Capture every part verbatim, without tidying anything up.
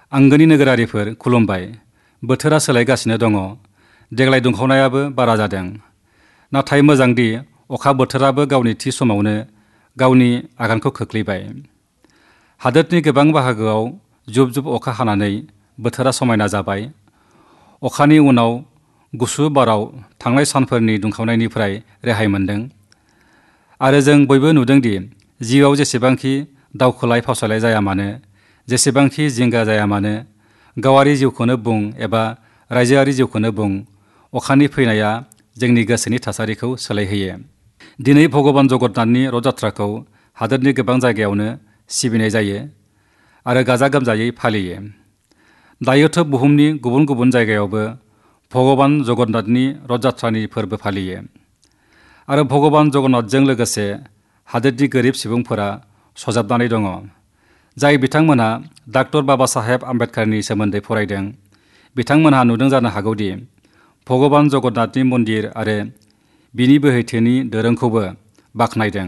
आंगोनि नोगोरारिफोर खुलुमबाय। बोथोरा सोलायगासिनो दङ। देग्लाय दुंखावनायाबो बारा जादों। नाथाय मोजांदि अखा बोथोराबो गावनि थि समावनो गावनि आगानखौ खोख्लैबाय। हादोरनि गोबां बाहागोआव जुब जुब अखा हानानै बोथोरा समायना जाबाय। अखानि उनाव गुसु बाराव थांनाय सानफोरनि दुंखावनायनिफ्राय रेहाय मोन्दों। आरो जों बयबो नुदोंदि जिउआव जेसेबांखि दावखोलाय फावसयलाय जाया मानो, जेसेबांखि जिंगा जाया मानो, गावारि जिउखौनो बुं एबा रायजोआरि जिउखौनो बुं, अखानि फैनाया जोंनि गोसोनि थासारिखौ सोलायहोयो। दिनै भगवान जगन्नाथनि रथ जात्राखौ हादोरनि गोबां जायगायावनो सिबिनाय जायो आरो गाजा गोमजायै फालियो। दायोथ' बुहुमनि गुबुन गुबुन जायगायावबो भगवान जगन्नाथनि रथ जात्रानि फोरबो फालियो। आरो भगवान जगन्नाथजों लोगोसे हादोरनि गोरिब सुबुंफोरा सरजाबनानै दङ, जाय बिथांमोनहा डाक्टर बाबा साहेब आम्बेडकारनि सोमोन्दै फरायदों। बिथांमोनहा नुदों जानो हागौदि भगवान जगन्नाथनि मन्दिर आरो बिनि बोहैथिनि दोरोंखौबो बाख्नायदों।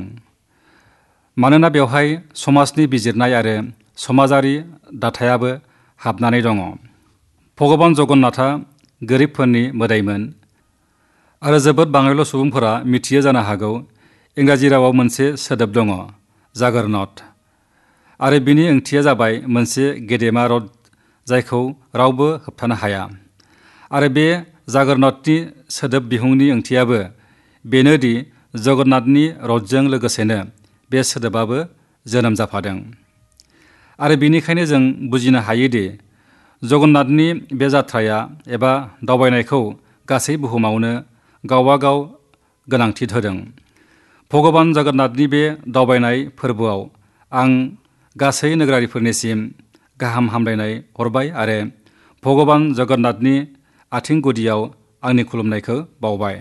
मानोना बेवहाय समाजनि बिजिरनाय आरो समाजारि दाथायाबो हाबनानै दङ। भगवान जगन्नाथआ गोरिबफोरनि मोदायमोन। आरो जोबोद बाङाइल' सुबुंफोरा मिथियो जानो हागौ, इंराजि रावाव मोनसे सोदोब दङ, जागरनट। आरो बिनि ओंथिया जाबाय मोनसे गेदेमा रथ जायखौ रावबो होबथानो हाया। आरो बे जागरनटनि सोदोब बिहुंनि ओंथियाबो बेनोदि जगन्नाथनि रथजों लोगोसेनो बे सोदोबाबो जोनोम जाफादों। आरो बेनिखायनो जों बुजिनो हायोदि जगन्नाथनि बे जात्राया एबा दावबायनायखौ गासै बुहुमावनो गावबा गाव गोनांथि होदों। भगवान जगन्नाथनि बे दावबायनाय फोरबोआव आं गासै नोगोरारिफोरनिसिम गाहाम हामलायनाय हरबाय आरो भगवान जगन्नाथनि आथिं गुदियाव आंनि खुलुमनायखौ बावबाय।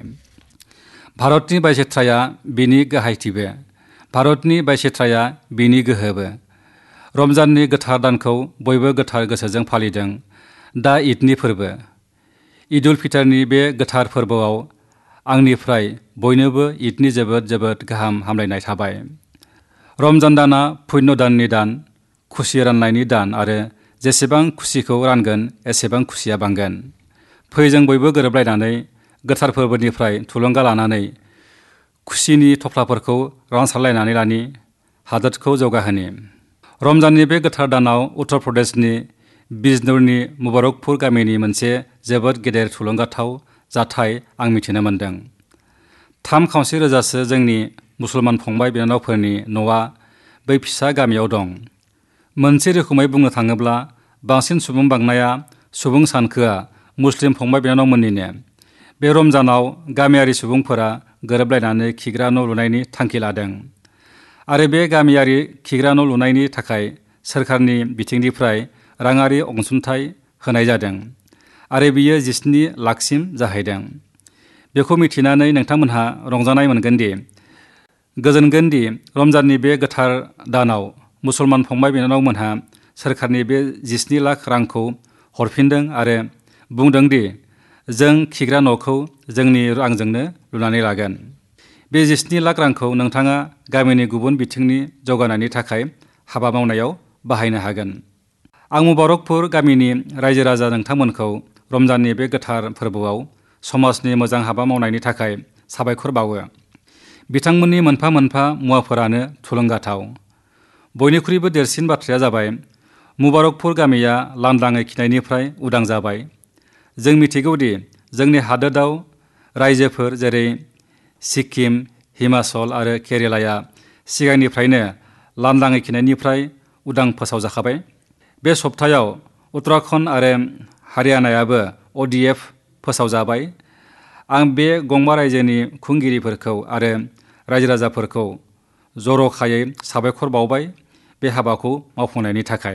भारतनि बायसेथ्राया बिनि गाहायथिबो, भारतनि बायसेथ्राया बिनि गोहोबो। रमजाननि गोथार दानखौ बयबो गोथार गोसोजों फालिदों। दा ईदनि फोरबो, ईद उल फितरनि बे गोथार फोरबोआव आंनिफ्राय बयनोबो ईदनि जोबोद जोबोद गाहाम हामलायनाय थाबाय। रमजान दाना पुण्य दाननि दान, खुसि राननायनि दान आरो जेसेबां खुसिखौ रानगोन एसेबां खुसिया बांगोन। फै जों बयबो गोरोबलायनानै गोथार फोरबोनिफ्राय थुलुंगा लानानै खुसिनि थफ्लाफोरखौ रानसारलायनानै लानि, हादोरखौ जौगाहोनि। रमजाननि बे गोथार दानाव उत्तर प्रदेशनि बिजनौरनि मुबारकपुर गामिनि मोनसे जोबोद गेदेर थुलुंगाथाव जाथाय आं मिथिनो मोन्दों। थाम खावसे रोजासो जोंनि मुसलमान फंबाय बिनानावफोरनि न'आ बै फिसा गामियाव दं। मोनसे रोखोमै बुंनो थाङोब्ला बांसिन सुबुं बांनाया, सुबुं सानखोआ मुस्लिम फंबाय बिनानावमोननिनो। बे रमजानाव गामियारि सुबुंफोरा गोरोबलायनानै खिग्रा न' लुनायनि थांखि लादों। आरो बे गामियारि खिग्रा न' लुनायनि थाखाय सोरखारनि बिथिंनिफ्राय राङारि अनसुंथाइ होनाय जादों। आरो बियो जिस्नि लाखसिम जाहैदों। बेखौ मिथिनानै नोंथांमोनहा रंजानाय मोनगोनदि, गोजोनगोनदि रमजाननि बे गोथार दानाव मुसलमान फंबाय बिनानावमोनहा सोरखारनि बे जिस्नि लाख रांखौ हरफिनदों आरो बुंदोंदि जों खिग्रा न'खौ जोंनि रांजोंनो लुनानै लागोन। बे जिस्नि लाख रांखौ नोंथाङा गामिनि गुबुन बिथिंनि जौगानायनि थाखाय हाबा मावनायाव बाहायनो हागोन। आं मुबारकपुर गामिनि रायजो राजा नोंथांमोनखौ रमजाननि बे गोथार फोरबोआव समाजनि मोजां हाबा मावनायनि थाखाय साबायखर बावो। बिथांमोननि मोनफा मोनफा मुवाफोरानो थुलुंगाथाव। बयनिख्रुइबो देरसिन बाथ्राया जाबाय मुबारकपुर गामिया लांदाङै खिनायनिफ्राय उदां जाबाय। जों मिथिगौदि जोंनि हादोराव रायजोफोर जेरै सिक्किम, हिमाचल आरो केरेलाया सिगांनिफ्रायनो लांदाङै खिनायनिफ्राय उदां फोसावजाखाबाय। बे सप्तायाव उत्तराखन्ड आरो हारियानायाबो अ डि एफ फोसावजाबाय। आं बे गंबा रायजोनि खुंगिरिफोरखौ आरो रायजो राजाफोरखौ जर'खायै साबायखर बावबाय बे हाबाखौ मावफुंनायनि थाखाय।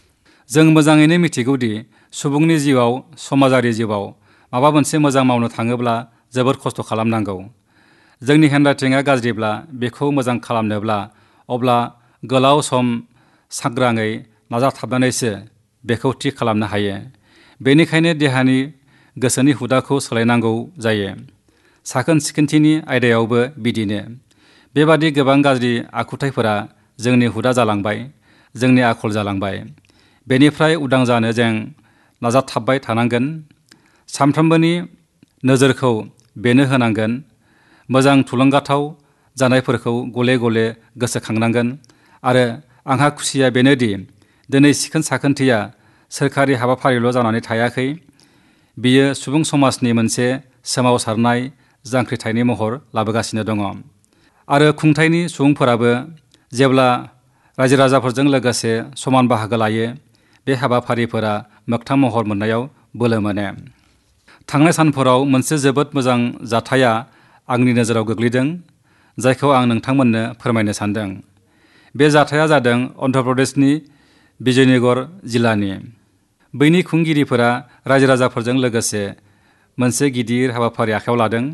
जों मोजाङैनो मिथिगौदि सुबुंनि जिउआव, समाजारि जिउआव माबा मोनसे मोजां मावनो थाङोब्ला जोबोद खस्थ' खालामनांगौ। जोंनि हेन्डराइटिंआ गाज्रिब्ला बेखौ मोजां खालामनोब्ला अब्ला गोलाव सम सांग्राङै नाजाथाबनानैसो बेखौ थि खालामनो हायो। बेनिखायनो देहानि, गोसोनि हुदाखौ सोलायनांगौ जायो। साखोन सिखोनथिनि आयदायावबो बिदिनो। बेबादि गोबां गाज्रि आखुथायफोरा जोंनि हुदा जालांबाय, जोंनि आखल जालांबाय। बेनिफ्राय उदां जानो जों नाजाथाबबाय थानांगोन। सानफ्रोमबोनि नोजोरखौ बेनो होनांगोन। मोजां थुलुंगाथाव जानायफोरखौ गले गले गोसोखांनांगोन। आरो आंहा खुसिया बेनोदि दिनै सिखोन साखोनथिया सोरखारि हाबाफारिल' जानानै थायाखै। बियो सुबुं समाजनि मोनसे सोमावसारनाय जांख्रिथायनि महर लाबोगासिनो दङ। आरो खुंथायनि सुबुंफोराबो जेब्ला रायजो राजाफोरजों लोगोसे समान बाहागो लायो, बे हाबाफारिफोरा मोगथां महर मोननायाव बोलो मोनो। थांनाय सानफोराव मोनसे जोबोद मोजां जाथाया आंनि नोजोराव गोग्लैदों, जायखौ आं नोंथांमोननो फोरमायनो सानदों। बे जाथाया जादों अन्ध्र प्रदेशनि बिजयनगर जिल्लानि। बैनि खुंगिरिफोरा रायजो राजाफोरजों लोगोसे मोनसे गिदिर हाबाफारि आखायाव लादों।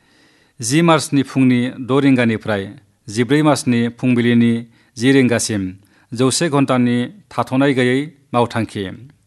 जि मार्चनि फुंनि द' रिंगानिफ्राय जिब्रै मार्चनि फुंबिलिनि जि रिंगासिम जौसे घन्टानि थाथ'नाय गैयै मावथांखि।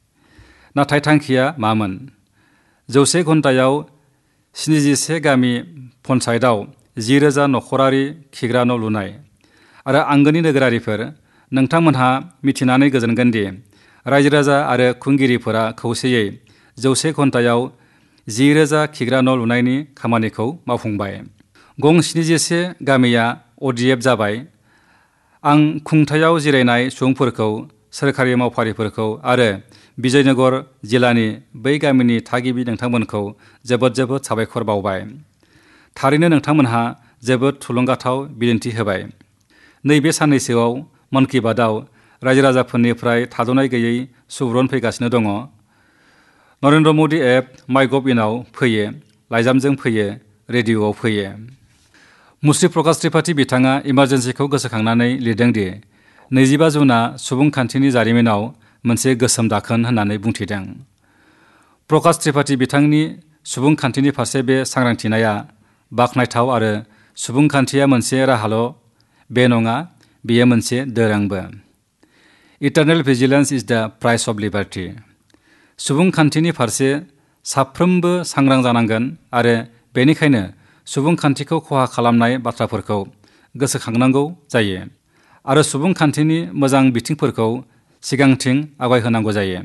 नाथाय थांखिया मामोन? जौसे घन्टायाव स्निजिसे गामि पन्चायतआव जि रोजा नखरारि खिग्रा न' लुनाय। आरो आंगोनि नोगोरारिफोर, नोंथांमोनहा मिथिनानै गोजोनगोन दि रायजो राजा आरो खुंगिरिफोरा खौसेयै जौसे घन्टायाव जि रोजा खिग्रा न' लुनायनि खामानिखौ मावफुंबाय। गं स्निजिसे गामिया अडिएफ जाबाय। आं खुंथायाव जिरायनाय सुबुंफोरखौ, सोरखारि मावफारिफोरखौ आरो बिजयनगर जिल्लानि बै गामिनि थागिबि नोंथांमोनखौ जोबोद जोबोद साबायखर बावबाय। थारैनो नोंथांमोनहा जोबोद थुलुंगाथाव बिदिन्थि होबाय। नैबे साननैसोआव मन कि बातआव रायजो राजाफोरनिफ्राय थाद'नाय गैयै सुबुरुन फैगासिनो दङ। नरेन्द्र मदि एप, माइ गभ इनआव फैयो, लाइजामजों फैयो, रेडिअ'आव फैयो। मुस्रि प्रकाश त्रिपाठी बिथाङा इमार्जेन्सिखौ गोसोखांनानै लिरदोंदि नैजिबा जुनआ सुबुंखान्थिनि जारिमिनाव मोनसे गोसोम दाखोन होननानै बुंथिदों। प्रकाश त्रिपाठी बिथांनि सुबुंखान्थिनि फारसे बे सांग्रांथिनाया बाख्नायथाव आरो सुबुंखान्थिया मोनसे राहाल' बे नङा, बेयो मोनसे दोरोंबो। इटारनेल भिजिलेन्स इज द प्राइस अफ लिबार्टि। सुबुंखान्थिनि फारसे साफ्रोमबो सांग्रां जानांगोन आरो बेनिखायनो सुबुंखान्थिखौ खहा खालामनाय बाथ्राफोरखौ गोसोखांनांगौ जायो आरो सुबुंखान्थिनि मोजां बिथिंफोरखौ सिगांथिं आवगायहोनांगौ जायो।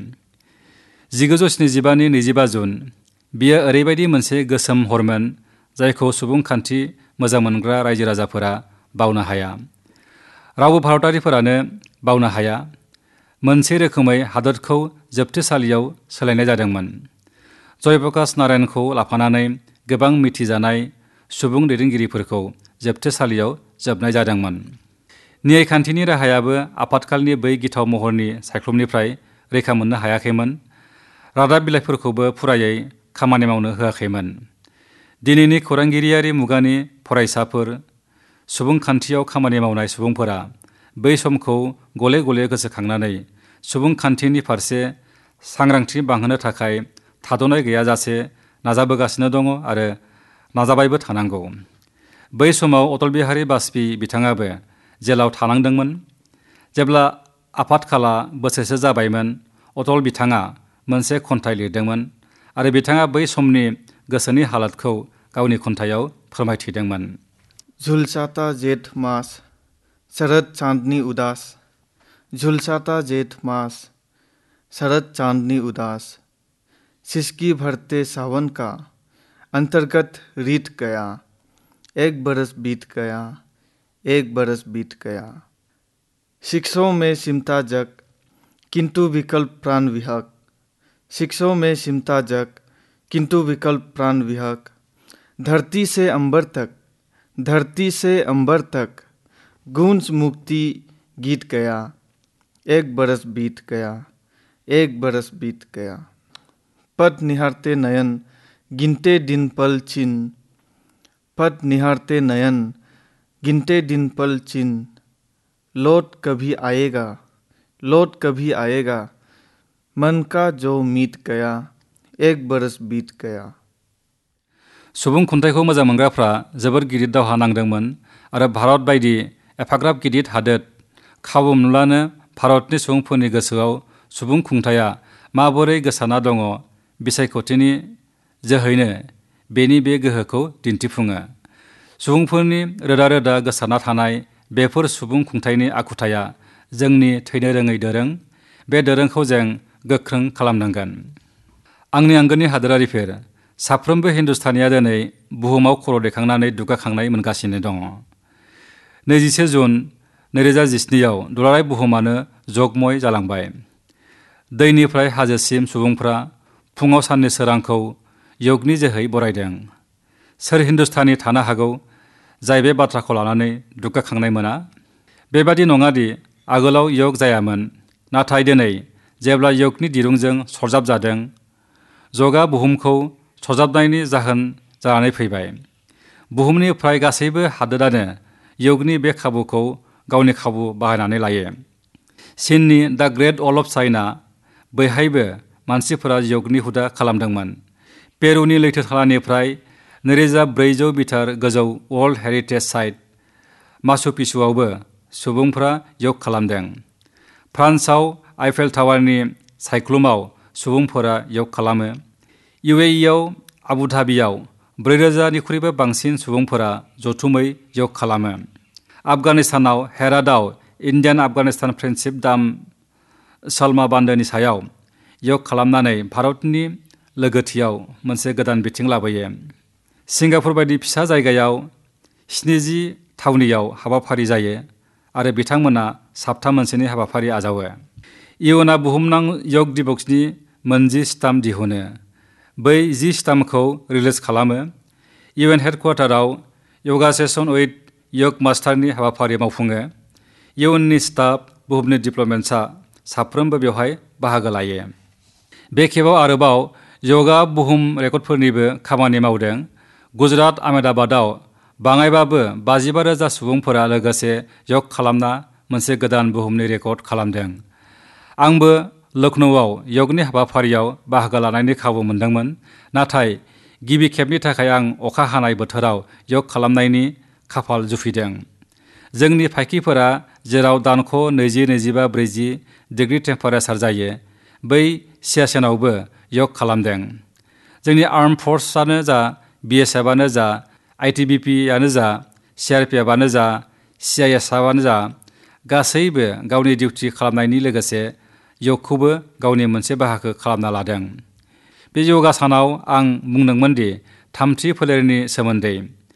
जिगुजौ स्निजिबानि नैजिबा जुन, बियो ओरैबायदि मोनसे गोसोम हरमोन जायखौ सुबुंखान्थि मोजां मोनग्रा रायजो राजाफोरा बावनो हाया। रावबो भारतारिफोरानो बावनो हाया। मोनसे रोखोमै हादोरखौ जोबथेसालियाव सोलायनाय जादोंमोन। जयप्रकाश नारायणखौ लाफानानै गोबां मिथिजानाय सुबुं दैदेनगिरिफोरखौ जोबथेसालियाव जोबनाय जादोंमोन। न्याय खान्थिनि राहायाबो आफातकालनि बै गिथाव महरनि सायख्लुमनिफ्राय रैखा मोननो हायाखैमोन। रादाब बिलाइफोरखौबो फुरायै खामानि मावनो होआखैमोन। दिनैनि खौरांगिरियारि मुगानि फरायसाफोर, सुबुंखान्थियाव खामानि मावनाय सुबुंफोरा बै समखौ गले गले गोसोखांनानै सुबुंखान्थिनि फारसे सांग्रांथि बांहोनो थाखाय थाद'नाय गैयाजासे नाजाबोगासिनो दङ आरो नाजाबायबो थानांगौ। बै समाव अटल बिहारी बाजपेयी बिथाङाबो जेलाव थानांदोंमोन। जेब्ला आफातकाला बोसोरसे जाबायमोन, अटल बिथाङा मोनसे खन्थाइ लिरदोंमोन आरो बिथाङा बै समनि गोसोनि हालोदखौ गावनि खन्थाइयाव फोरमायथिदोंमोन। झुलसाता जेठ मास, शरद चांदनी उदास। झुलसाता जेठ मास, शरद चांदनी उदास। सिसकी भरते सावन का अंतर्गत रीत गया। एक बरस बीत गया, एक बरस बीत गया। शिक्षों में सिमटा जग, किंतु विकल्प प्राण विहक। शिक्षों में सिमटा जग, किंतु विकल्प प्राण विहक। धरती से अंबर तक, धरती से अंबर तक गूंज मुक्ति गीत गया। एक बरस बीत गया, एक बरस बीत गया। पद निहारते नयन गिनते दिन पल चिन। पद निहारते नयन गिनते दिन पल चिन। लौट कभी आएगा, लौट कभी आएगा। मन का जो मीत गया, एक बरस बीत गया। सुबुं खुंथायखौ मोजां मोनग्राफ्रा जोबोर गिदिर दावहा नांदोंमोन आरो भारत बायदि एफाग्राब गिदिर हादोर खाबु मोनब्लानो भारतनि सुबुंफोरनि गोसोआव सुबुं खुंथाया माबोरै गोसारना दङ बिसायख'थिनि जोहैनो बेनि बे गोहोखौ दिन्थिफुङो। सुबुंफोरनि रोदा रोदा गोसारना थानाय बेफोर सुबुं खुंथायनि आखुथाया जोंनि थैनो रोङै दोरों। बे दोरोंखौ जों गोख्रों खालामनांगोन। आंनि आंगोनि हादोरारिफोर, साफ्रोमबो हिन्दुस्तानिया दिनै बुहुमाव खर' दैखांनानै दुगाखांनाय मोनगासिनो दङ। नैजिसे जुन नैरोजा जिस्निआव दुलाराय बुहुमानो जगमय जालांबाय। दैनिफ्राय हाजोसिम सुबुंफ्रा फुङाव साननि सोरांखौ य'गनि जोहै बरायदों। सोर हिन्दुस्तानी थानो हागौ जाय बे बाथ्राखौ लानानै दुगाखांनाय मोना? बेबादि नङादि आगोलाव य'ग जायामोन, नाथाय दिनै जेब्ला य'गनि दिरुंजों सरजाब जादों, जगआ बुहुमखौ सरजाबनायनि जाहोन जानानै फैबाय। बुहुमनि फ्राय गासैबो हादोरानो य'गनि बे खाबुखौ गावनि खाबु बाहायनानै लायो। चीननि the great wall of China, बैहायबो मानसिफोरा य'गनि हुदा खालामदोंमोन। पेरुनि लैथो थालानिफ्राय नैरोजा ब्रैजौ मिटार गोजौ वर्ल्ड हेरिटेज साइट माचु पिचुआवबो सुबुंफ्रा य'ग खालामदों। फ्रान्सआव आइफेल टावारनि सायख्लुमाव सुबुंफोरा य'ग खालामो। इउ ए इआव आबुधाबियाव ब्रैरोजानिख्रुइबो बांसिन सुबुंफोरा जथुमै य'ग खालामो। आफगानिस्तानाव हेरातआव इन्डियान आफगानिस्तान फ्रेन्डशिप दाम सालमा बान्दोनि सायाव य'ग खालामनानै भारतनि लोगोथियाव मोनसे गोदान बिथिं लाबोयो। सिंगापुर बायदि फिसा जायगायाव स्निजि थावनियाव हाबाफारि जायो आरो बिथांमोना सप्ता मोनसेनि हाबाफारि आजावो। इउएनआ बुहुमनां य'ग दिबसनि मोनजि स्टाम्प दिहुनो। बै जि स्टाम्पखौ रिलिज खालामो। इउएन हेडक्वार्टाराव य'गा सेसन उइथ य'ग मास्टारनि हाबाफारि मावफुङो। इउएननि स्टाफ, बुहुमनि डिप्ल'मेट्सआ साफ्रोमबो बेवहाय बाहागो लायो। बे खेबाव आरोबाव य'गआ बुहुम रेकर्डफोरनिबो खामानि मावदों। गुजरात आहमेदाबादाव बाङाइबाबो बाजिबा रोजा सुबुंफोरा लोगोसे य'ग खालामना मोनसे गोदान बुहुमनि रेकर्ड खालामदों। आंबो लखनौआव य'गनि हाबाफारियाव बाहागो लानायनि खाबु मोनदोंमोन, नाथाय गिबि खेबनि थाखाय आं अखा हानाय बोथोराव य'ग खालामनायनि खाफाल जुफिदों। जोंनि फाइखिफोरा जेराव दानख' नैजि नैजिबा ब्रैजि डिग्रि टेम्पारेचार जायो, बै सियाचेनावबो य'ग खालामदों। जोंनि आर्म फर्सआनो जा, बि एस एफआनो जा, आइ टि बि पिआनो जा, सि आर पि एफआनो जा, सि आइ एस एफआनो जा, गासैबो गावनि डिउटि खालामनायनि लोगोसे य'गखौबो गावनि मोनसे बाहागो खालामना लादों। बे य'गा सानाव आं बुंदोंमोन दि थामथि फोलेरनि सोमोन्दै।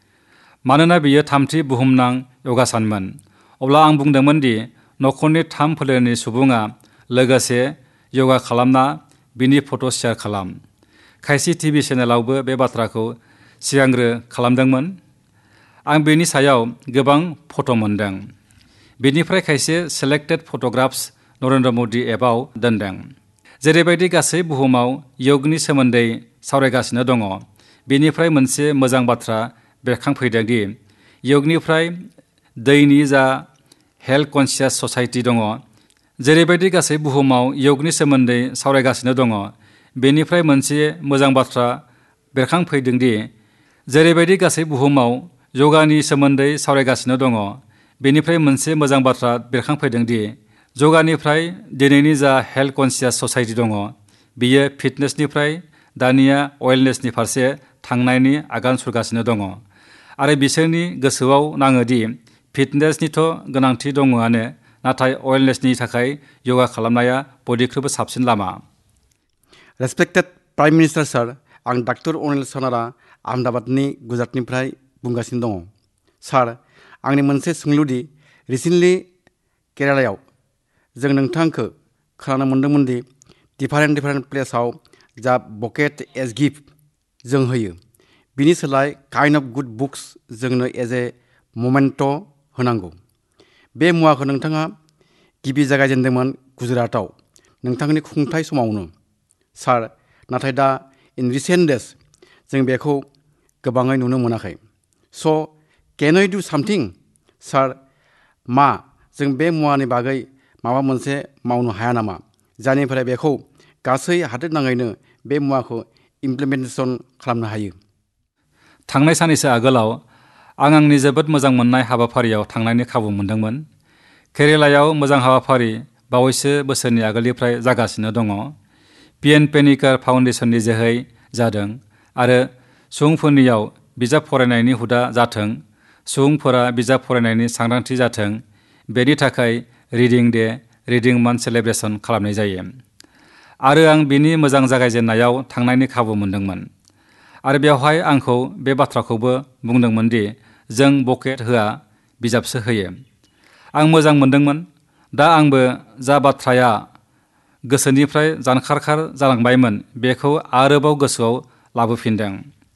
मानोना बेयो थामथि बुहुमनां य'गा सानमोन, अब्ला आं बुंदोंमोन दि न'खरनि थाम फोलेरनि सुबुङा लोगोसे य'गा खालामना बिनि फट' शेयार खालाम। खायसे टिभि चेनेलावबो बे बाथ्राखौ सिगांग्रो खालामदोंमोन। आं बेनि सायाव गोबां फट' मोनदों। बेनिफ्राय खायसे सेलेक्टेड फट'ग्राफ्स नरेन्द्र मदि एपआव दोनदों। जेरैबायदि गासै बुहुमाव य'गनि सोमोन्दै सावरायगासिनो दङ, बेनिफ्राय मोनसे मोजां बाथ्रा बेरखांफैदों दि य'गनिफ्राय दैनि जा हेल्थ कनसियास ससाइटि दङ, जेरैबायदि गासै बुहुमाव य'गनि सोमोन्दै सावरायगासिनो दङ, बेनिफ्राय मोनसे मोजां बाथ्रा बेरखांफैदों दि जेरैबायदि गासै बुहुमाव य'गानि सोमोन्दै सावरायगासिनो दङ, बेनिफ्राय मोनसे मोजां बाथ्रा बेरखांफैदों दि य'गानिफ्राय दिनैनि जा हेल्थ कनसियास ससाइटि दङ, बियो फिटनेसनिफ्राय दानिया वेलनेसनि फारसे थांनायनि आगान सुरगासिनो दङ आरो बिसोरनि गोसोआव नाङो दि फिटनेसनिथ' गोनांथि दङआनो, नाथाय वेलनेसनि थाखाय य'गा खालामनाया बयनिख्रुइबो साबसिन लामा। रेसपेक्टेड प्राइम मिनिस्टार सार, आं डाक्टर अनिल सनारा आहमेदाबादनि गुजरातनिफ्राय बुंगासिनो दङ। सार, आंनि मोनसे सोंलुदि रिसेन्टलि केरालायाव जों नोंथांखौ खोनानो मोन्दोंमोन दि डिफारेन्ट डिफारेन्ट प्लेसाव जा बकेट एज गिफ्ट जों होयो, बिनि सोलाय काइन्ड अफ गुड बुक्स जोंनो एज ए ममेन्ट' होनांगौ। बे मुवाखौ नोंथाङा गिबि जागायजेनदोंमोन गुजरातआव नोंथांनि खुंथाय समावनो। सार, नाथाय दा इन रिसेन्ट डेज जों बेखौ गोबाङै नुनो मोनाखै। स' केन उइ डु सामथिं? सार, मा जों बे मुवानि बागै माबा मोनसे मावनो हाया नामा, जायनिफ्राय बेखौ गासै हादोरनाङैनो बे मुवाखौ इमप्लिमेन्टेसन खालामनो हायो? थांनाय साननैसो आगोलाव आं आंनि जोबोद मोजां मोननाय हाबाफारियाव थांनायनि खाबु मोनदोंमोन। केरेलायाव मोजां हाबाफारि बावैसो बोसोरनि आगोलनिफ्राय जागासिनो दङ। पि एन पेनिकार फाउन्डेसननि जोहै जादों आरो सुबुंफोरनियाव बिजाब फरायनायनि हुदा जाथों, सुबुंफोरा बिजाब फरायनायनि सांग्रांथि जाथों, बेनि थाखाय reading day, reading month celebration खालामनाय जायो। आरो आं बिनि मोजां जागायजेननायाव थांनायनि खाबु मोन्दोंमोन। आरो बेवहाय आंखौ बे बाथ्राखौबो बुंदोंमोन दि जों बकेट होआ, बिजाबसो होयो। आं मोजां मोन्दोंमोन। दा आंबो जा बाथ्राया गोसोनिफ्राय जानखारखार जालांबायमोन बेखौ आरोबाव गोसोआव लाबोफिनदों।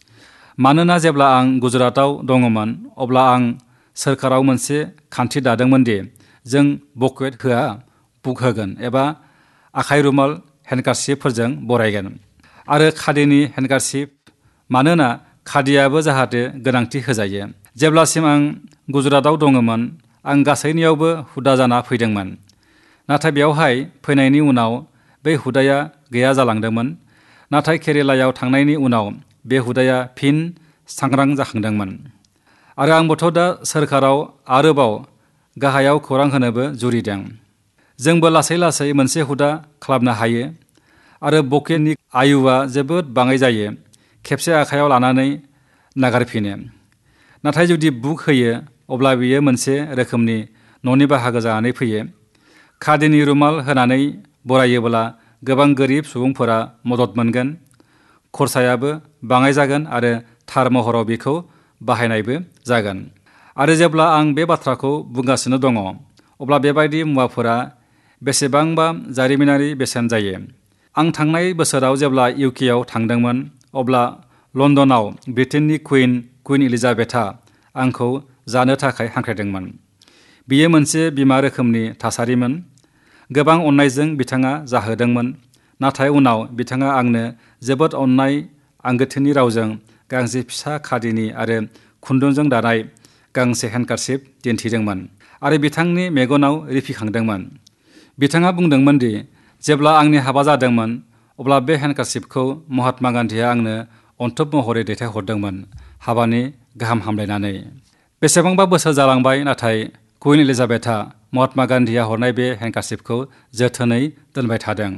मानोना जेब्ला आं गुजरातआव दङमोन अब्ला आं सोरखाराव मोनसे खान्थि दादोंमोन दि जों बकेट होआ, बुक होगोन एबा आखाइ रुमाल हेन्डकार्चिफफोरजों बरायगोन। आरो खादिनि हेन्डकार्चिफ, मानोना खादियाबो जाहाथे गोनांथि होजायो। जेब्लासिम आं गुजरातआव दङमोन आं गासैनियावबो हुदा जाना फैदोंमोन। नाथाय बेवहाय फैनायनि उनाव बे हुदाया गैया जालांदोंमोन। नाथाय केरेलायाव थांनायनि उनाव बे हुदाया फिन सांग्रां जाखांदोंमोन। आरो आंबोथ' दा सोरखाराव आरोबाव गाहायाव खौरां होनोबो जुरिदों। जोंबो लासै लासै मोनसे हुदा खालामनो हायो। आरो बकेटनि आयुआ जोबोद बाङाइ जायो, खेबसे आखायाव लानानै नागारफिनो। नाथाय जुदि बुक होयो अब्ला बियो मोनसे रोखोमनि न'नि बाहागो जानानै फैयो। खादिनि रुमाल होनानै बरायोब्ला गोबां गोरिब सुबुंफोरा मदद मोनगोन। खरसायाबो बाङाइ जागोन आरो थार महराव बेखौ बाहायनायबो जागोन। आरो जेब्ला आं बे बाथ्राखौ बुंगासिनो दङ अब्ला बेबायदि मुवाफोरा बेसेबांबा जारिमिनारि बेसेन जायो। आं थांनाय बोसोराव जेब्ला इउकेआव थांदोंमोन अब्ला लन्दनाव ब्रिटेननि कुइन कुइन एलिजाबेथआ आंखौ जानो थाखाय हांख्रायदोंमोन। बियो मोनसे बिमा रोखोमनि थासारिमोन। गोबां अननायजों बिथाङा जाहोदोंमोन। नाथाय उनाव बिथाङा आंनो जोबोद अननाय आंगोथिनि रावजों गांसे फिसा खादिनि आरो खुन्दुंजों दानाय गांसे हेन्डकार्चिफ दिन्थिदोंमोन आरो बिथांनि मेगनाव रिफिखांदोंमोन। बिथाङा बुंदोंमोन दि जेब्ला आंनि हाबा जादोंमोन अब्ला बे हेन्डकार्चिफखौ महात्मा गान्धीआ आंनो अनथोब महरै दैथायहरदोंमोन, हाबानि गाहाम हामलायनानै। बेसेबांबा बोसोर जालांबाय, नाथाय कुइन एलिजाबेथआ महात्मा गान्धीआ हरनाय बे हेन्डकार्चिफखौ जोथोनै दोनबाय थादों।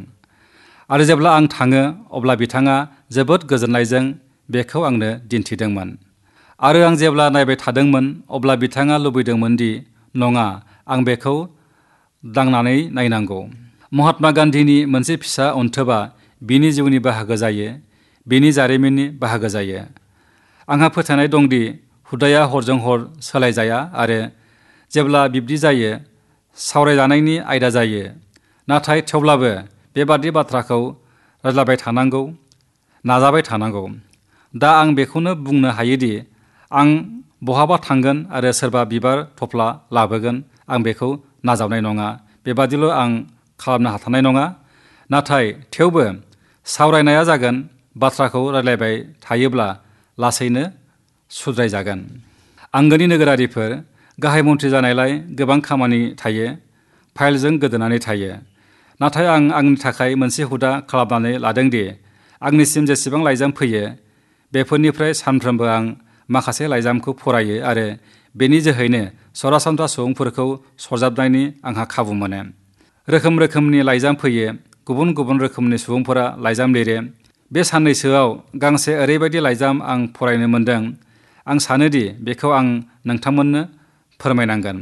आरो जेब्ला आं थाङो अब्ला बिथाङा जोबोद गोजोननायजों बेखौ आंनो दिन्थिदोंमोन। आरो आं जेब्ला नायबाय थादोंमोन अब्ला बिथाङा लुबैदोंमोन दि नङा, आं बेखौ दांनानै नायनांगौ। महात्मा गान्धीनि मोनसे फिसा अनथोबा बिनि जिउनि बाहागो जायो, बिनि जारिमिननि बाहागो जायो। आंहा फोथायनाय दंदि हुदाया हरजों हर सोलायजाया आरो जेब्ला बिब्दि जायो सावरायजानायनि आयदा जायो। नाथाय थेवब्लाबो बेबादि बाथ्राखौ रायज्लायबाय थानांगौ, नाजाबाय थानांगौ। दा आं बेखौनो बुंनो हायोदि आं बहाबा थांगोन आरो सोरबा बिबार थफ्ला लाबोगोन, आं बेखौ नाजावनाय नङा, बेबादिल' आं खालामनो हाथारनाय नङा। नाथाय थेवबो सावरायनाया जागोन। बाथ्राखौ रायज्लायबाय थायोब्ला लासैनो सुद्रायजागोन। आंगोनि नोगोरारिफोर, गाहाय मन्थ्रि जानायलाय गोबां खामानि थायो, फाइलजों गोदोनानै थायो। नाथाय आं आंनि थाखाय मोनसे हुदा खालामनानै लादोंदि आंनिसिम जेसेबां लाइजाम फैयो बेफोरनिफ्राय सानफ्रोमबो आं माखासे लाइजामखौ फरायो आरो बेनि जोहैनो सरासनस्रा सुबुंफोरखौ सरजाबनायनि आंहा खाबु मोनो। रोखोम रोखोमनि लाइजाम फैयो, गुबुन गुबुन रोखोमनि सुबुंफोरा लाइजाम लिरो। बे साननैसोआव गांसे ओरैबायदि लाइजाम आं फरायनो मोनदों, आं सानोदि बेखौ आं नोंथांमोननो फोरमायनांगोन।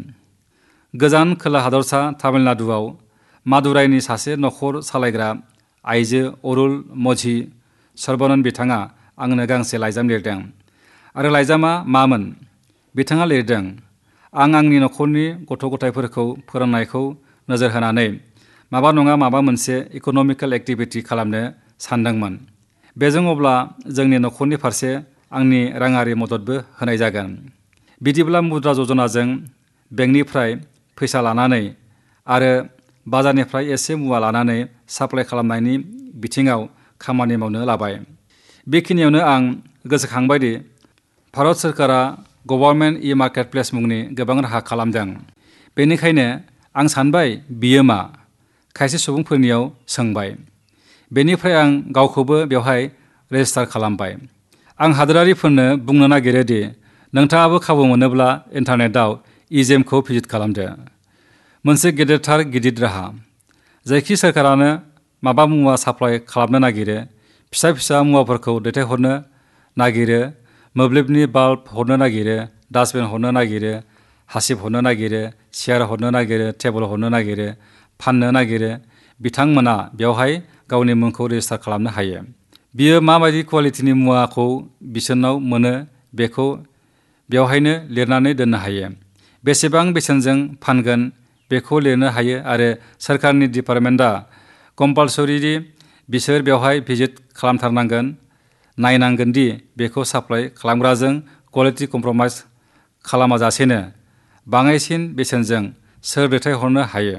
गोजान खोला हादरसा तामिलनाडुआव मादुराइनि सासे नखर सालायग्रा आइजो अरुल मझि सर्बनन बिथाङा आंनो गांसे लाइजाम लिरदों। आरो लाइजामा मामोन? बिथाङा लिरदों, आं आंनि नखरनि गथ' गथायफोरखौ फोरोंनायखौ नोजोर होनानै माबा नङा माबा मोनसे इक'नमिकेल एक्टिभिटि खालामनो सानदोंमोन। बेजों अब्ला जोंनि नखरनि फारसे आंनि राङारि मददबो होनाय जागोन। बिदिब्ला मुद्रा जजनाजों बेंकनिफ्राय फैसा लानानै आरो बाजारनिफ्राय एसे मुवा लानानै साप्लाय खालामनायनि बिथिङाव खामानि मावनो लाबाय। बेखिनियावनो आं गोसोखांबायदि भारत सोरखारा गभर्नमेन्ट इ मार्केट प्लेस मुंनि गोबां राहा खालामदों। बेनिखायनो आं सानबाय, बियो मा? खायसे सुबुंफोरनियाव सोंबाय। बेनिफ्राय आं गावखौबो बेवहाय रेजिस्टार खालामबाय। आं हादोरारिफोरनो बुंनो नागिरो दि नोंथाङाबो खाबु मोनोब्ला इन्टारनेटआव इजेमखौ भिजिट खालामदो। मोनसे गेदेरथार गिदिर राहा। जायखि सोरखारानो माबा मुवा साप्लाय खालामनो नागिरो, फिसा फिसा मुवाफोरखौ दैथायहरनो नागिरो, मोब्लिबनि बाल्ब हरनो नागिरो, डास्टबिन हरनो नागिरो, हासिब हरनो नागिरो, चेयार हरनो नागिरो, टेबोल हरनो नागिरो, फाननो नागिरो बिथांमोना बेवहाय गावनि मुंखौ रेजिस्टार खालामनो हायो। बियो माबायदि क्वालिटिनि मुवाखौ बिसोरनाव मोनो बेखौ बेवहायनो लिरनानै दोननो हायो। बेसेबां बेसेनजों फानगोन बेखौ लिरनो हायो आरो सोरखारनि डिपार्टमेन्टआ कम्पालसरिदि बिसोर बेवहाय भिजिट खालामथारनांगोन, नायनांगोन दि बेखौ साप्लाइ खालामग्राजों क्वालिटि कमप्रमाइज खालामाजासेनो बाङाइसिन बेसेनजों सोर दैथायहरनो हायो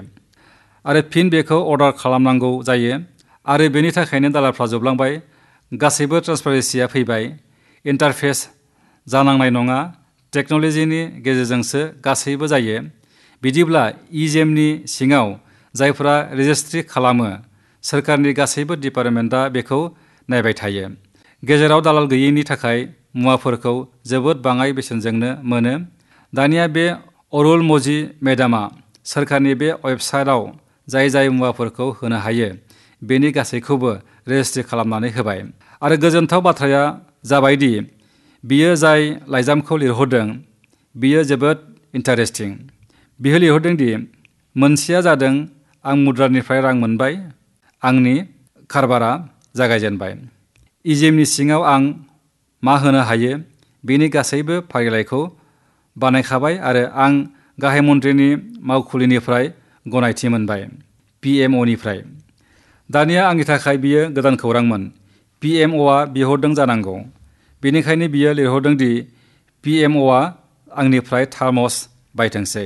आरो फिन बेखौ अर्डार खालामनांगौ जायो। आरो बेनि थाखायनो दालालफ्रा जोबलांबाय। गासैबो ट्रान्सपारेन्सिया फैबाय। इन्टारफेस जानांनाय नङा, टेक्न'लजिनि गेजेरजोंसो गासैबो जायो। बिदिब्ला इजेमनि सिङाव जायफोरा रेजिस्ट्रि खालामो सोरखारनि गासैबो डिपार्टमेन्टआ बेखौ नायबाय थायो। गेजेराव दालाल गैयैनि थाखाय मुवाफोरखौ जोबोद बाङाइ बेसेनजोंनो मोनो। दानिया बे अरुल म'जि मेडामा सोरखारनि बे वेबसाइटआव जाय जाय मुवाफोरखौ होनो हायो बेनि गासैखौबो रेजिस्ट्रि खालामनानै होबाय। आरो गोजोनथाव बाथ्राया जाबायदि बियो जाय लाइजामखौ लिरहरदों बियो जोबोद इन्टारेस्टिं। बियो लिरहरदों दि मोनसेया जादों आं मुद्रानिफ्राय रां मोनबाय, आंनि कारबारा जागायजेनबाय। इजेमनि सिङाव आं मा होनो हायो बेनि गासैबो फारिलाइखौ बानायखाबाय आरो आं गाहाय मन्थ्रिनि मावखुलिनिफ्राय गनायथि मोनबाय, पि एम अनिफ्राय। दानिया आंनि थाखाय बियो गोदान खौरांमोन। पि एम अआ बिहरदों जानांगौ। बेनिखायनो बियो लिरहरदों दि पि एम अआ आंनिफ्राय थार्मस बायथोंसै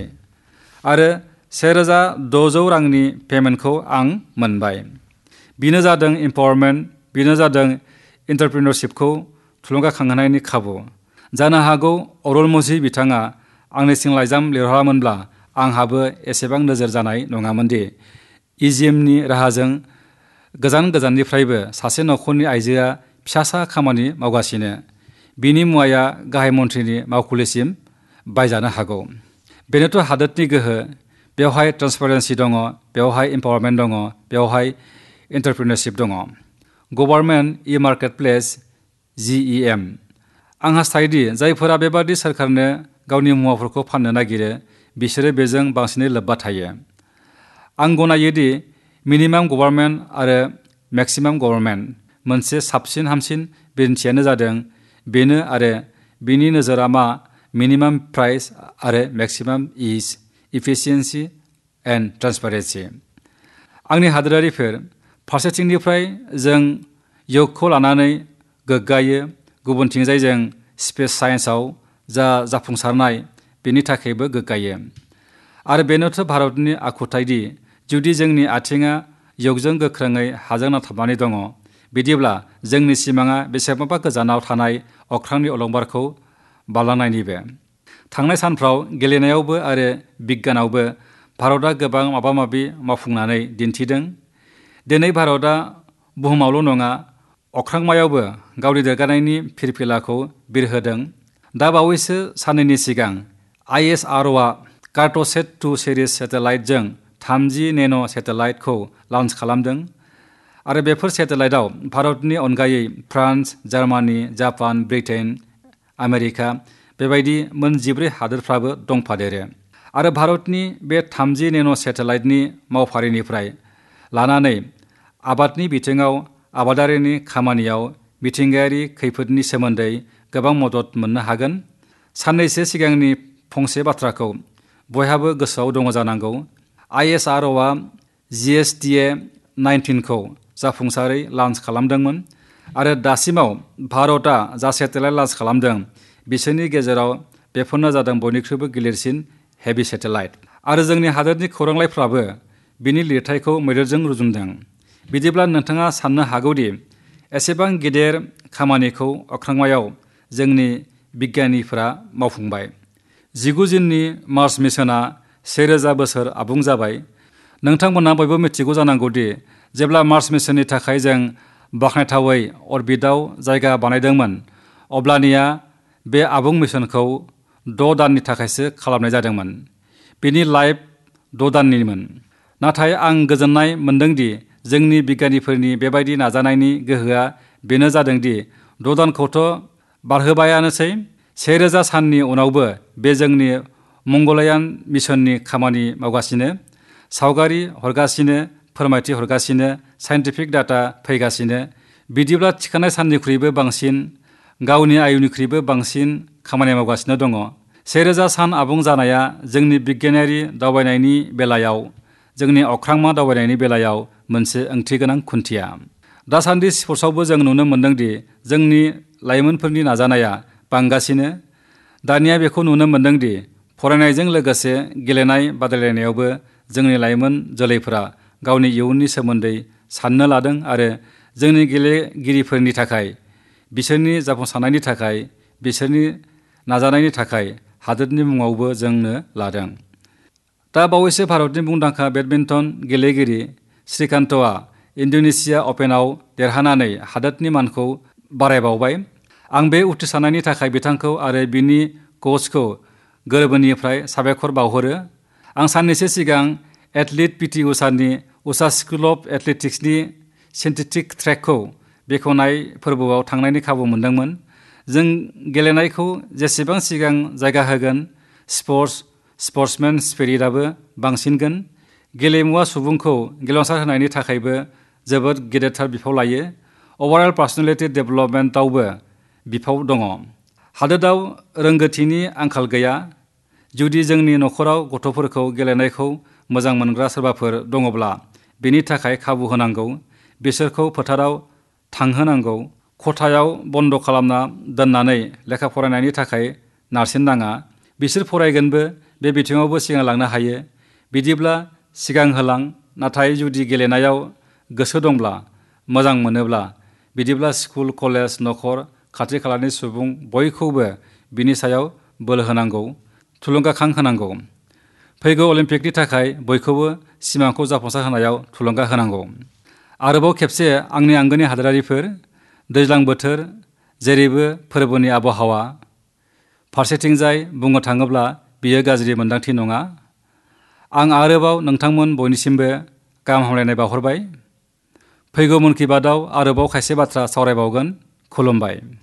आरो सेरोजा द'जौ रांनि पेमेन्टखौ आं मोनबाय। बेनो जादों इम्पावारमेन्ट, बेनो जादों एन्टारप्रिनरशिपखौ थुलुंगाखांहोनायनि खाबु। जानो हागौ अरुल म'जि बिथाङा आंनिसिम लाइजाम लिरहरामोनब्ला आंहाबो एसेबां नोजोर जानाय नङामोन दि इजिएमनि राहाजों गोजान गोजाननिफ्रायबो सासे न'खरनि आइजोआ फिसासा खामानि मावगासिनो बिनि मुवाया गाहाय मन्थ्रिनि मावखुलिसिम बायजानो हागौ। बेनोथ' हादोरनि गोहो। बेवहाय ट्रान्सपारेन्सि दङ, बेवहाय इम्पावारमेन्ट दङ, बेवहाय एन्टारप्रिनरशिप दङ। Government e marketplace G E M. आं हास्थायोदि जायफोरा बेबादि सोरखारनो गावनि मुवाफोरखौ फाननो नागिरो बिसोरो बेजों बांसिनै लोब्बा थायो। आं गनायो दि मिनिमाम गभार्नमेन्ट आरो मेक्सिमाम गभार्नमेन्ट मोनसे साबसिन हामसिन बिदिन्थियानो जादों बेनो आरो बिनि नोजोरा मा मिनिमाम प्राइस आरो maximum is efficiency and transparency. आंनि हादोरारिफोर, फारसेथिंनिफ्राय जों य'गखौ लानानै गोग्गायो, गुबुनथिंजाय जों स्पेस साइन्सआव जा जाफुंसारनाय बेनि थाखायबो गोग्गायो। आरो बेनोथ' भारतनि आखुथाय दि जुदि जोंनि आथिङा य'गजों गोख्रोङै हाजों नांथाबनानै दङ बिदिब्ला जोंनि सिमाङा बेसेबांबा गोजानाव थानाय अख्रांनि अलंबारखौ बारलांनायनिबो। थांनाय सानफ्राव गेलेनायावबो आरो बिगियानावबो भारतआ गोबां माबा माबि मावफुंनानै दिन्थिदों। दिनै भारतआ बुहुमावल' नङा अख्रांमायावबो गावनि देरगानायनि फिरफिलाखौ बिरहोदों। दा बावैसो साननैनि सिगां I S R O Cartosat two series सेटेलाइटजों थामजि नेन' सेटेलाइटखौ लन्च खालामदों आरो बेफोर सेटेलाइटआव भारतनि अनगायै France, Germany, Japan, Britain, America बेबायदि मोन जिब्रै हादोरफ्राबो दंफादेरो। आरो भारतनि बे थामजि नेन' सेटेलाइटनि मावफारिनिफ्राय लानानै आबादनि बिथिङाव, आबादारिनि खामानियाव, मिथिंगायारि खैफोदनि सोमोन्दै गोबां मदद मोननो हागोन। साननैसो सिगांनि फंसे बाथ्राखौ बयहाबो गोसोआव दङ जानांगौ। I S R O G S T A नाइनटिनखौ जाफुंसारै लन्च खालामदोंमोन आरो दासिमाव भारतआ जा सेटेलाइट लन्च खालामदों बिसोरनि गेजेराव बेफोरनो जादों बयनिख्रुइबो गिलिरसिन हेभि सेटेलाइट। आरो जोंनि हादोरनि खौरांलाइफ्राबो बिनि लिरथायखौ मैदेरजों रुजुनदों। बिदिब्ला नोंथाङा साननो हागौदि एसेबां गेदेर खामानिखौ अख्रांमायाव जोंनि बिगियानिफोरा मावफुंबाय। जिगु जुननि मार्स मिशनआ सेरोजा बोसोर आबुं जाबाय। नोंथांमोनहा बयबो मिथिगौ जानांगौदि जेब्ला मार्स मिशननि थाखाय जों बाखनायथावै अरबिटआव जायगा बानायदोंमोन अब्लानिया बे आबुं मिशनखौ द' दाननि थाखायसो खालामनाय जादोंमोन। बिनि लाइफ द' दाननिमोन। नाथाय आं गोजोननाय मोनदोंदि जोंनि बिगियानिफोरनि बेबायदि नाजानायनि गोहोआ बेनो जादोंदि द' दानखौथ' बारहोबायानोसै, सेरोजा साननि उनावबो बे जोंनि मंगलयान मिशननि खामानि मावगासिनो। सावगारि हरगासिनो, फोरमायथि हरगासिनो, साइन्टिफिक डाटा फैगासिनो। बिदिब्ला थिखानाय साननिख्रुइबो बांसिन, गावनि आयुनिख्रुइबो बांसिन खामानि मावगासिनो दङ। सेरोजा सान आबुं जानाया जोंनि बिगियानारि दावबायनायनि बेलायाव, जोंनि अख्रांमा दावबायनायनि बेलायाव मोनसे ओंथिगोनां खुन्थिया। दासान्दि स्पर्ट्सआवबो जों नुनो मोन्दोंदि जोंनि लाइमोनफोरनि नाजानाया बांगासिनो। दानिया बेखौ नुनो मोन्दोंदि फरायनायजों लोगोसे गेलेनाय बादायलायनायावबो जोंनि लाइमोन जोलैफोरा गावनि इयुननि सोमोन्दै साननो लादों आरो जोंनि गेलेगिरिफोरनि थाखाय, बिसोरनि जाफुंसारनायनि थाखाय, बिसोरनि नाजानायनि थाखाय हादोरनि मुङावबो जोंनो लादों। दा बावैसो भारतनि मुंदांखा बेडमिन्टन गेलेगिरि श्रीकान्तआ इन्ड'नेसिया अपेनआव देरहानानै हादोरनि मानखौ बारायबावबाय। आं बे उथ्रिसारनायनि थाखाय बिथांखौ आरो बिनि कचखौ गोरबोनिफ्राय साबायखर बावहरो। आं साननैसो सिगां एथलीट पिटि उषानि उषा स्कुल अफ एथलेटिक्सनि सिन्थेटिक ट्रेकखौ बेखेवनाय फोरबोआव थांनायनि खाबु मोन्दोंमोन। जों गेलेनायखौ जेसेबां सिगां जायगा होगोन, स्पर्ट्स स्पर्ट्समेन स्पिरिटआबो बांसिनगोन। गेलेमुआ सुबुंखौ गेवलांसार होनायनि थाखायबो जोबोद गेदेरथार बिफाव लायो। अभारअल पार्सनेलिटि डेभेलपमेन्टआवबो बिफाव दङ। हादोराव रोंगौथिनि आंखाल गैया। जुदि जोंनि न'खराव गथ'फोरखौ गेलेनायखौ मोजां मोनग्रा सोरबाफोर दङब्ला बेनि थाखाय खाबु होनांगौ, बिसोरखौ फोथाराव थांहोनांगौ। खथायाव बन्द' खालामना दोननानै लेखा फरायनायनि थाखाय नारसिननाङा। बिसोर फरायगोनबो, बे बिथिङावबो सिगां लांनो हायो। बिदिब्ला सिगां होलां। नाथाय जुदि गेलेनायाव गोसो दंब्ला, मोजां मोनोब्ला, बिदिब्ला स्कुल, कलेज, न'खर, खाथि खालानि सुबुं बयखौबो बिनि सायाव बोलो होनांगौ, थुलुंगाखां होनांगौ। फैगौ अलिम्पिकनि थाखाय बयखौबो सिमांखौ जाफुंसार होनायाव थुलुंगा होनांगौ। आरोबाव खेबसे आंनि आंगोनि हादोरारिफोर, दैज्लां बोथोर, जेरैबो फोरबोनि आबहावा। फारसेथिंजाय बुंनो थाङोब्ला बियो गाज्रि मोन्दांथि नङा। आं आरोबाव नोंथांमोन बयनिसिमबो गाहाम हामलायनाय बावहरबाय। फैगौ मन की बातआव आरोबाव खायसे बाथ्रा सावरायबावगोन। खुलुमबाय।